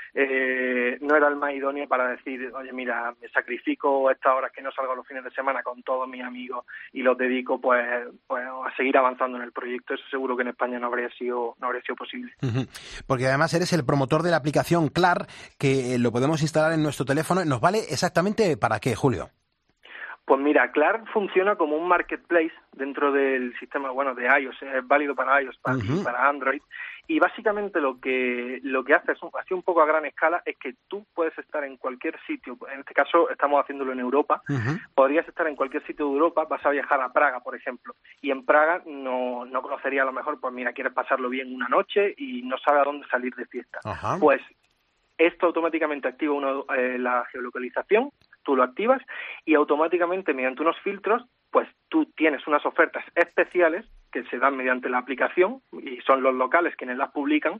eh, no era el más idóneo para decir, oye, mira, me sacrifico estas horas que no salgo los fines de semana con todos mis amigos y los dedico pues, pues a seguir avanzando en el proyecto. Eso seguro que en España no habría sido no habría sido posible. Uh-huh. Porque además eres el promotor de la aplicación Clar, que lo podemos instalar en nuestro teléfono. ¿Nos vale exactamente para qué, Julio? Pues mira, Clar funciona como un marketplace dentro del sistema, bueno, de iOS, es válido para iOS para, uh-huh. y para Android, y básicamente lo que lo que hace, es un, así un poco a gran escala, es que tú puedes estar en cualquier sitio, en este caso estamos haciéndolo en Europa, uh-huh. podrías estar en cualquier sitio de Europa, vas a viajar a Praga, por ejemplo, y en Praga no, no conocería a lo mejor, pues mira, quieres pasarlo bien una noche y no sabes a dónde salir de fiesta. Uh-huh. Pues esto automáticamente activa uno, eh, la geolocalización, tú lo activas y automáticamente mediante unos filtros pues tú tienes unas ofertas especiales que se dan mediante la aplicación y son los locales quienes las publican,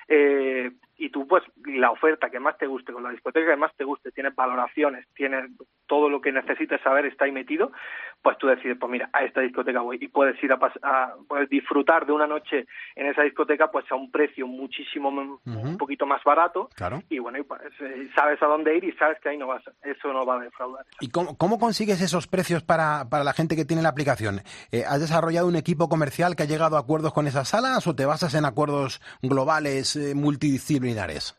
eh, y tú pues la oferta que más te guste, con la discoteca que más te guste, tienes valoraciones, tienes todo lo que necesites saber está ahí metido, pues tú decides, pues mira, a esta discoteca voy, y puedes ir a, pas- a puedes disfrutar de una noche en esa discoteca pues a un precio muchísimo, uh-huh. un poquito más barato, claro. y bueno, y pues, eh, sabes a dónde ir y sabes que ahí no vas, eso no va a defraudar. ¿Y cómo, cómo consigues esos precios para, para la gente que tiene la aplicación? Eh, ¿Has desarrollado un equipo comercial que ha llegado a acuerdos con esas salas o te basas en acuerdos globales eh, multidisciplinares?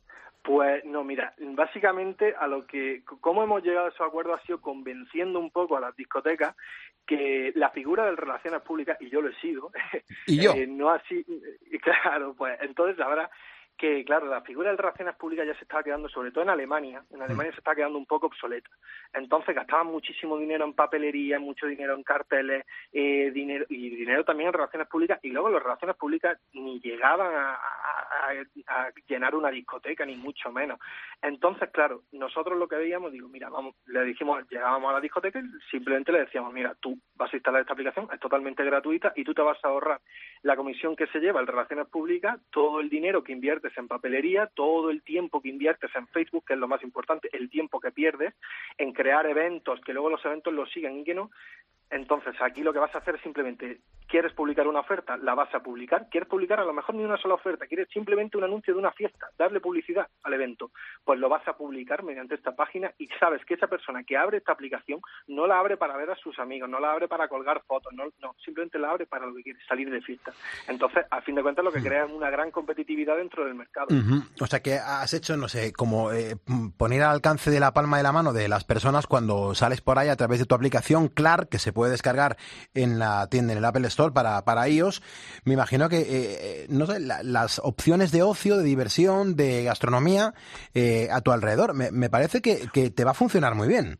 Pues no, mira, básicamente a lo que, cómo hemos llegado a esos acuerdos ha sido convenciendo un poco a las discotecas que la figura de relaciones públicas, y yo lo he sido, ¿Y yo? eh, no así, claro, pues entonces la verdad que, claro, la figura de relaciones públicas ya se estaba quedando, sobre todo en Alemania, en Alemania se está quedando un poco obsoleta. Entonces gastaban muchísimo dinero en papelería, mucho dinero en carteles, eh, dinero y dinero también en relaciones públicas, y luego las relaciones públicas ni llegaban a, a, a, a llenar una discoteca, ni mucho menos. Entonces, claro, nosotros lo que veíamos, digo, mira, vamos, le dijimos, llegábamos a la discoteca y simplemente le decíamos, mira, tú vas a instalar esta aplicación, es totalmente gratuita y tú te vas a ahorrar la comisión que se lleva en relaciones públicas, todo el dinero que inviertes en papelería, todo el tiempo que inviertes en Facebook, que es lo más importante, el tiempo que pierdes en crear eventos, que luego los eventos los sigan y que no. Entonces, aquí lo que vas a hacer es simplemente, ¿quieres publicar una oferta? La vas a publicar. ¿Quieres publicar a lo mejor ni una sola oferta? ¿Quieres simplemente un anuncio de una fiesta? Darle publicidad al evento. Pues lo vas a publicar mediante esta página y sabes que esa persona que abre esta aplicación no la abre para ver a sus amigos, no la abre para colgar fotos, no, no simplemente la abre para lo que quiere, salir de fiesta. Entonces, a fin de cuentas, lo que crea es una gran competitividad dentro del mercado. Uh-huh. O sea que has hecho, no sé, como eh, poner al alcance de la palma de la mano de las personas cuando sales por ahí a través de tu aplicación Clar, que se puede descargar en la tienda, en el Apple Store para, para iOS. Me imagino que, eh, no sé, la, las opciones de ocio, de diversión, de gastronomía eh, a tu alrededor. Me, me parece que, que te va a funcionar muy bien.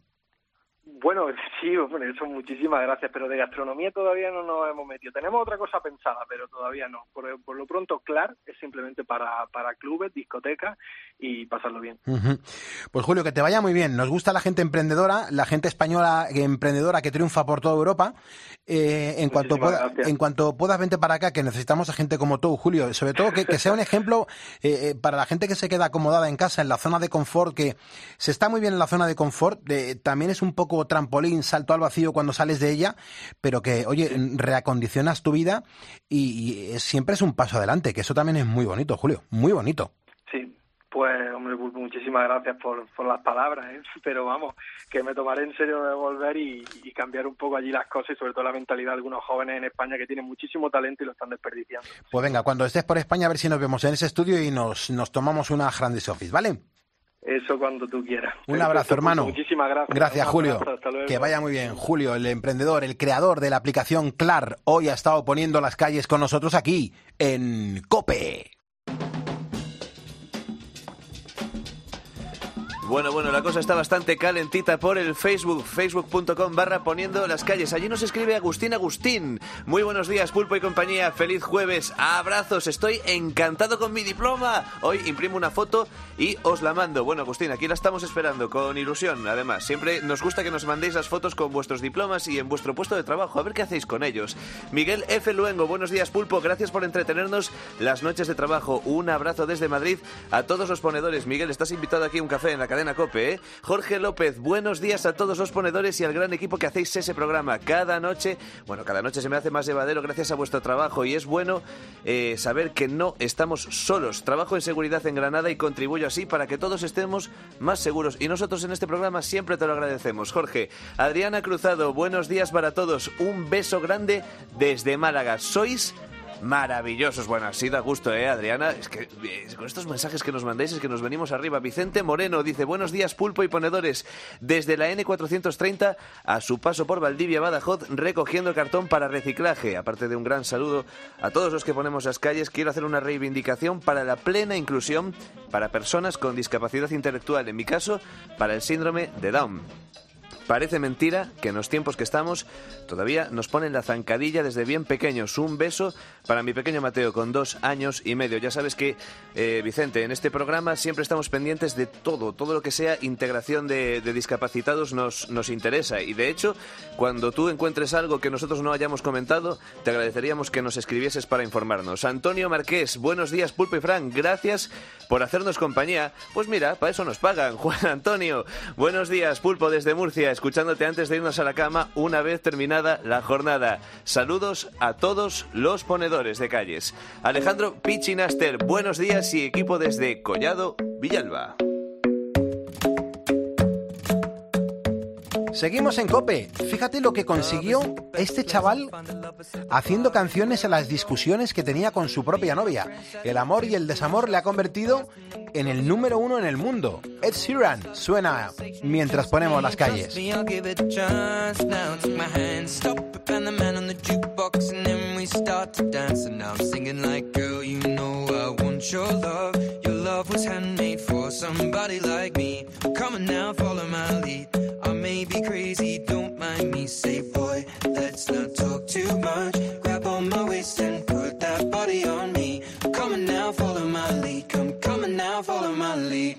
Bueno, sí, hombre, eso muchísimas gracias, pero de gastronomía todavía no nos hemos metido. Tenemos otra cosa pensada, pero todavía no. Por, por lo pronto, Clar es simplemente para, para clubes, discotecas y pasarlo bien. Uh-huh. Pues Julio, que te vaya muy bien. Nos gusta la gente emprendedora, la gente española emprendedora que triunfa por toda Europa. Eh, en, cuanto pueda, en cuanto puedas, vente para acá, que necesitamos a gente como tú, Julio. Sobre todo que, que sea un ejemplo eh, para la gente que se queda acomodada en casa, en la zona de confort, que se está muy bien en la zona de confort. De, también es un poco trampolín, salto al vacío cuando sales de ella, pero que, oye, reacondicionas tu vida y, y siempre es un paso adelante, que eso también es muy bonito, Julio, muy bonito. Sí, pues, hombre, muchísimas gracias por, por las palabras, ¿eh? Pero vamos, que me tomaré en serio de volver y, y cambiar un poco allí las cosas y sobre todo la mentalidad de algunos jóvenes en España que tienen muchísimo talento y lo están desperdiciando. Pues venga, cuando estés por España a ver si nos vemos en ese estudio y nos, nos tomamos una Grandis Office, ¿vale? Eso cuando tú quieras. Un abrazo, hermano. Muchísimas gracias. Gracias, Julio. Que vaya muy bien. Julio, el emprendedor, el creador de la aplicación Clar, hoy ha estado poniendo las calles con nosotros aquí en COPE. Bueno, bueno, la cosa está bastante calentita por el Facebook, facebook.com barra poniendo las calles. Allí nos escribe Agustín Agustín. Muy buenos días, Pulpo y compañía. Feliz jueves. Abrazos. Estoy encantado con mi diploma. Hoy imprimo una foto y os la mando. Bueno, Agustín, aquí la estamos esperando con ilusión. Además, siempre nos gusta que nos mandéis las fotos con vuestros diplomas y en vuestro puesto de trabajo. A ver qué hacéis con ellos. Miguel F. Luengo. Buenos días, Pulpo. Gracias por entretenernos las noches de trabajo. Un abrazo desde Madrid a todos los ponedores. Miguel, estás invitado aquí a un café en la cadena COPE, ¿eh? Jorge López, buenos días a todos los ponedores y al gran equipo que hacéis ese programa cada noche. Bueno, cada noche se me hace más llevadero gracias a vuestro trabajo y es bueno eh, saber que no estamos solos. Trabajo en seguridad en Granada y contribuyo así para que todos estemos más seguros y nosotros en este programa siempre te lo agradecemos. Jorge, Adriana Cruzado, buenos días para todos. Un beso grande desde Málaga. Sois maravillosos. Bueno, así da gusto, ¿eh, Adriana? Es que eh, con estos mensajes que nos mandáis es que nos venimos arriba. Vicente Moreno dice, buenos días, Pulpo y ponedores. Desde la ene cuatrocientos treinta a su paso por Valdivia, Badajoz, recogiendo cartón para reciclaje. Aparte de un gran saludo a todos los que ponemos las calles, quiero hacer una reivindicación para la plena inclusión para personas con discapacidad intelectual. En mi caso, para el síndrome de Down. Parece mentira que en los tiempos que estamos todavía nos ponen la zancadilla desde bien pequeños. Un beso para mi pequeño Mateo con dos años y medio. Ya sabes que, eh, Vicente, en este programa siempre estamos pendientes de todo, todo lo que sea integración de, de discapacitados nos, nos interesa. Y de hecho, cuando tú encuentres algo que nosotros no hayamos comentado, te agradeceríamos que nos escribieses para informarnos. Antonio Marqués, buenos días, Pulpo y Fran, gracias por hacernos compañía. Pues mira, para eso nos pagan. Juan Antonio, buenos días, Pulpo, desde Murcia, escuchándote antes de irnos a la cama una vez terminada la jornada. Saludos a todos los ponedores de calles. Alejandro Pichinaster, buenos días y equipo desde Collado, Villalba. Seguimos en COPE. Fíjate lo que consiguió este chaval haciendo canciones a las discusiones que tenía con su propia novia. El amor y el desamor le ha convertido en el número uno en el mundo. Ed Sheeran suena mientras ponemos las calles. I may be crazy, don't mind me. Say, boy, let's not talk too much. Grab on my waist and put that body on me. I'm coming now, follow my lead. Come coming now, follow my lead.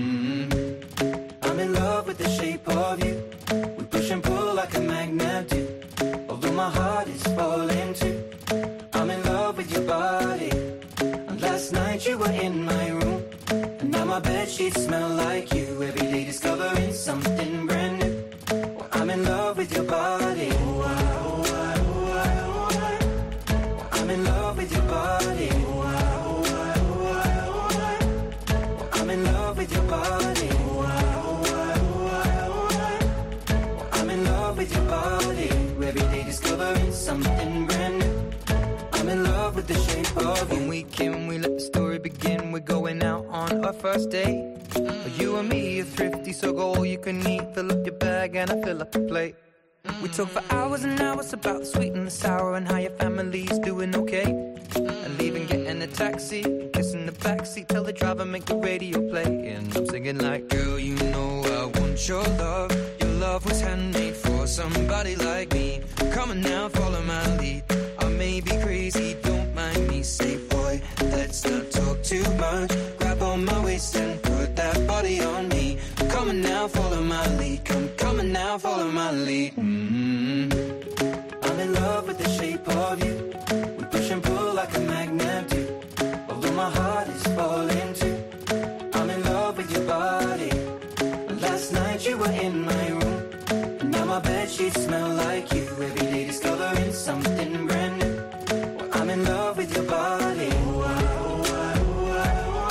Mm-hmm. I'm in love with the shape of you. We push and pull like a magnet do. Although my heart is falling too. I'm in love with your body. And last night you were in my room. And now my bedsheets smell like you. Every day discovering something brand new. Well, I'm in love with your body. Oh, I, oh, I, oh, I, oh, I. Well, I'm in love with your body. Oh, I, oh, I, oh, I, oh, I. Well, I'm in love with your body. Oh, I, oh, I, oh, I, oh, I. Well, I'm in love with your body. Every day discovering something brand new. I'm in love with the shape of you. When we came, we let the story begin. We're going out on our first date. You and me are thrifty, so go all you can eat. Fill up your bag and I fill up the plate. We talk for hours and hours about the sweet and the sour and how your family's doing okay. And leaving, getting a taxi, and kissing the backseat, tell the driver make the radio play. And I'm singing like, girl, you know I want your love. Your love was handmade for somebody like me. Come on now, follow my lead. I may be crazy, don't mind me. Say, boy, let's not talk too much. Grab on my waist and put that body on me. Come on now, follow my lead. Come, come on now, follow my lead. Mm-hmm. I'm in love with the shape of you. We push and pull like a magnet do. Although my heart is falling too. I'm in love with your body. Last night you were in my room. And now my bedsheets smell like you. Every day discovering something brand new. Well, I'm in love with your body. Oh, I, oh, I, oh, I, oh,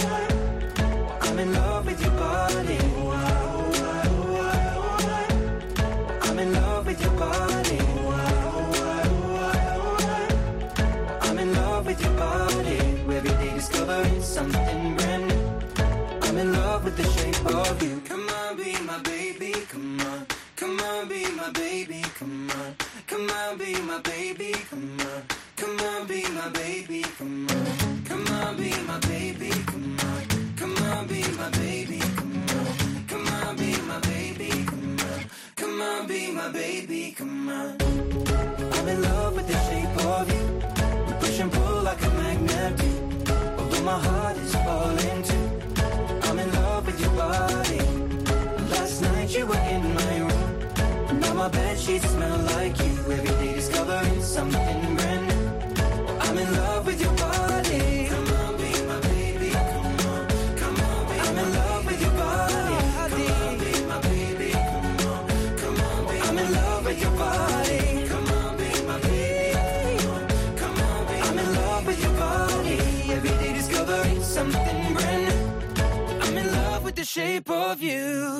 I. I'm in love with your body. Oh, I, oh, I, oh, I, oh, I. I'm in love with your body. Oh, I, oh, I, oh, I, oh, I. I'm in love with your body. Every day discovering something brand new. I'm in love with the shape of you. Come on, be my baby, come on. Come on, be my baby, come on. Come on, be my baby, come on. Come on, be my baby, come on. Come on, be my baby, come on. Come on, be my baby, come on. Come on, be my baby, come on. Come on, be my baby, come on. I'm in love with the shape of you. We push and pull like a magnet do. Although my heart is falling too. I'm in love with your body. Last night you were in my room. Now my bedsheets smell like you. Every day discovering something brand new. I'm in love with your body. Come on, be my baby. Come on, come on, be I'm in love with your body. Come on, be my baby. Come on, come on, be I'm in love with your body. Come on, be my baby. Come on, come on, be I'm in love with your body. Every day discovering something brand new. I'm in love with the shape of you.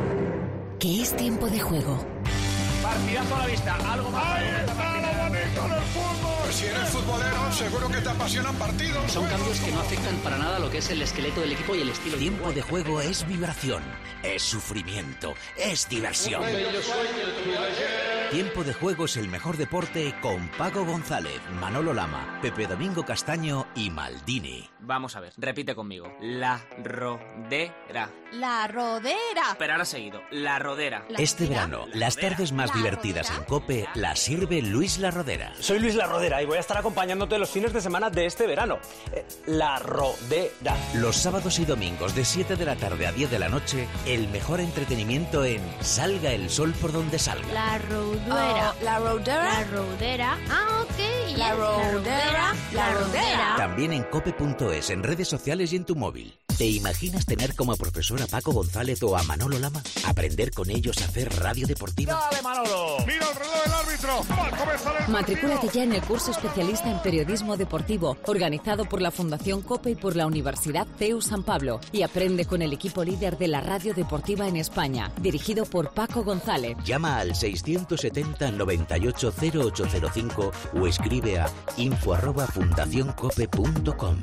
Que es tiempo de juego. Partidazo a la vista, algo más. ¡Ahí está lo bonito del fútbol! Si eres futbolero, seguro que te apasionan partidos. Son cambios que no afectan para nada lo que es el esqueleto del equipo y el estilo. Tiempo de juego es vibración, es sufrimiento, es diversión. Un bello sueño tuve ayer. Tiempo de Juego es el mejor deporte con Paco González, Manolo Lama, Pepe Domingo Castaño y Maldini. Vamos a ver, repite conmigo. La rodera. La rodera. Pero ahora seguido, la rodera. Este verano, las tardes más divertidas en COPE las sirve Luis La Rodera. Soy Luis La Rodera y voy a estar acompañándote los fines de semana de este verano. Eh, La Rodera. Los sábados y domingos de siete de la tarde a diez de la noche, el mejor entretenimiento en Salga el sol por donde salga. La rodera. Oh, la rodera. La rodera. Ah, ok. La rodera. La rodera. También en cope punto es, en redes sociales y en tu móvil. ¿Te imaginas tener como profesor a Paco González o a Manolo Lama? ¿Aprender con ellos a hacer radio deportiva? ¡Dale, Manolo! ¡Mira el reloj del árbitro! ¡Va a comenzar el Matricúlate ya en el curso especialista en periodismo deportivo, organizado por la Fundación COPE y por la Universidad C E U San Pablo, y aprende con el equipo líder de la radio deportiva en España, dirigido por Paco González. Llama al seiscientos setenta, noventa y ocho, cero ocho cero cinco o escribe a info arroba fundación cope punto com.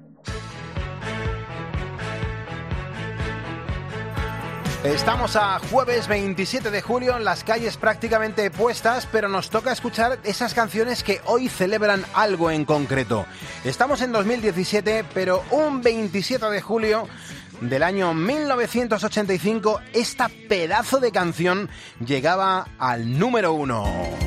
Estamos a jueves veintisiete de julio, en las calles prácticamente puestas, pero nos toca escuchar esas canciones que hoy celebran algo en concreto. Estamos en dos mil diecisiete, pero un veintisiete de julio del año mil novecientos ochenta y cinco, esta pedazo de canción llegaba al número uno.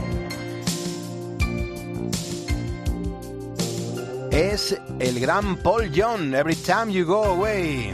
Es el gran Paul Young, Every Time You Go Away.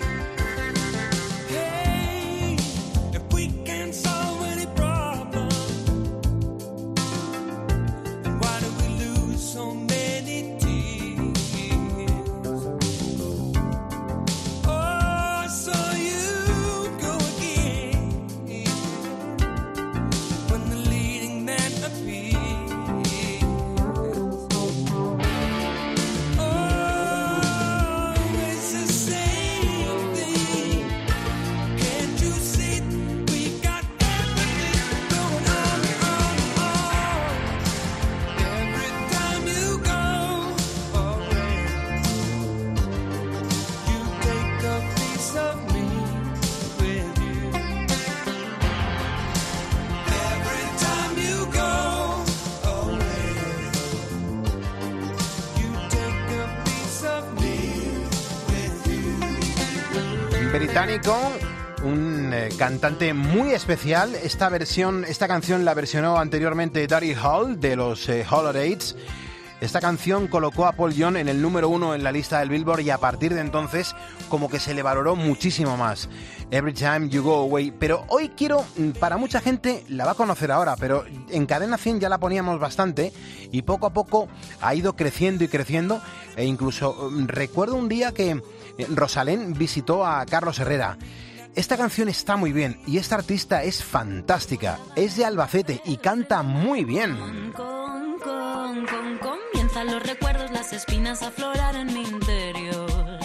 Británico, un eh, cantante muy especial. Esta versión, esta canción la versionó anteriormente Daryl Hall de los eh, Holidays. Esta canción colocó a Paul Young en el número uno en la lista del Billboard y a partir de entonces como que se le valoró muchísimo más. Every Time You Go Away. Pero hoy quiero, para mucha gente la va a conocer ahora, pero en Cadena cien ya la poníamos bastante y poco a poco ha ido creciendo y creciendo. E incluso recuerdo un día que Rosalén visitó a Carlos Herrera. Esta canción está muy bien y esta artista es fantástica. Es de Albacete y canta muy bien. Con, con, con, comienzan los recuerdos, las espinas a aflorar en mi interior.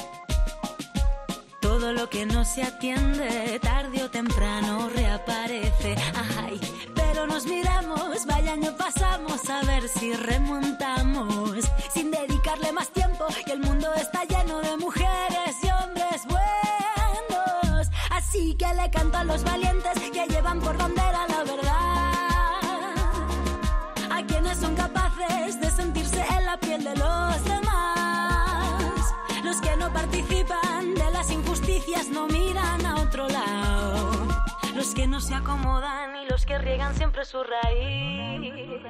Todo lo que no se atiende, tarde o temprano reaparece. Ay, pero nos miramos, vaya año pasamos, a ver si remontamos. Sin dedicarle más tiempo, y el mundo está lleno de mujeres y hombres buenos. Así que le canto a los valientes que llevan por bandera la verdad. A quienes son capaces de sentirse en la piel de los demás. Los que no participan de las injusticias no miran a otro lado. Los que no se acomodan y los que riegan siempre su raíz.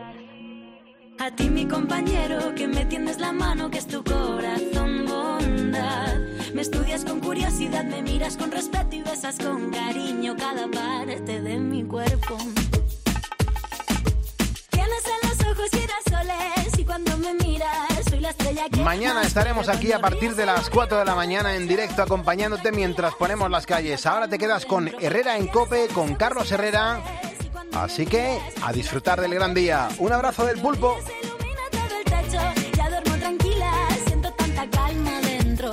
A ti mi compañero que me tiendes la mano, que es tu corazón bondad. Me estudias con curiosidad, me miras con respeto y besas con cariño cada parte de mi cuerpo. Tienes en los ojos girasoles y cuando me miras soy la estrella que... Mañana estaremos aquí a partir de las cuatro de la mañana en directo acompañándote mientras ponemos las calles. Ahora te quedas con Herrera en COPE, con Carlos Herrera. Así que a disfrutar del gran día. Un abrazo del pulpo. Ya duermo tranquila, siento tanta calma dentro.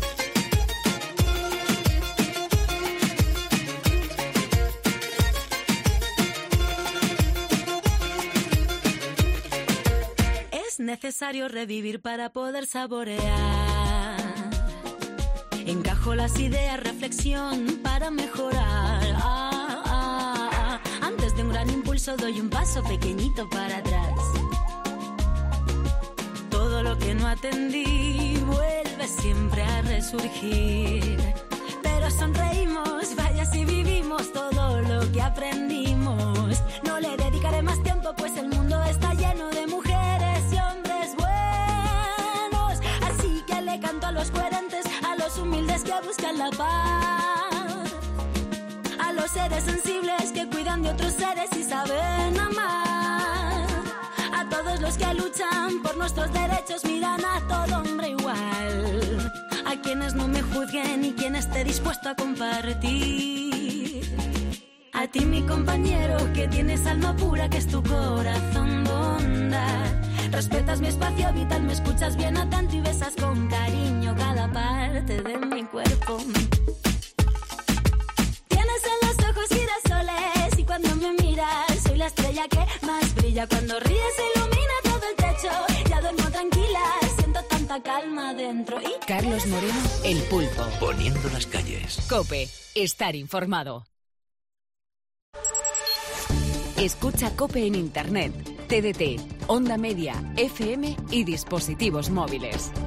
Es necesario revivir para poder saborear. Encajo las ideas, reflexión para mejorar. Ah, ah, ah. Antes de de un gran impulso doy un paso pequeñito para atrás. Todo lo que no atendí vuelve siempre a resurgir. Pero sonreímos, vaya si vivimos todo lo que aprendimos. No le dedicaré más tiempo, pues el mundo está lleno de mujeres y hombres buenos. Así que le canto a los coherentes, a los humildes que buscan la paz, a los seres sensibles que cuidan de otros seres y saben amar, a todos los que luchan por nuestros derechos, miran a todo hombre igual, a quienes no me juzguen y quien esté dispuesto a compartir. A ti, mi compañero, que tienes alma pura, que es tu corazón bondad. Respetas mi espacio vital, me escuchas bien atento y besas con cariño cada parte de mi cuerpo. Tienes en los ojos girasoles y cuando me miras soy la estrella que más brilla. Cuando ríes se ilumina todo el techo, ya duermo tranquila, siento tanta calma dentro. Y Carlos Moreno, El Pulpo. Poniendo las calles. COPE, estar informado. Escucha COPE en Internet, T D T, Onda Media, F M y dispositivos móviles.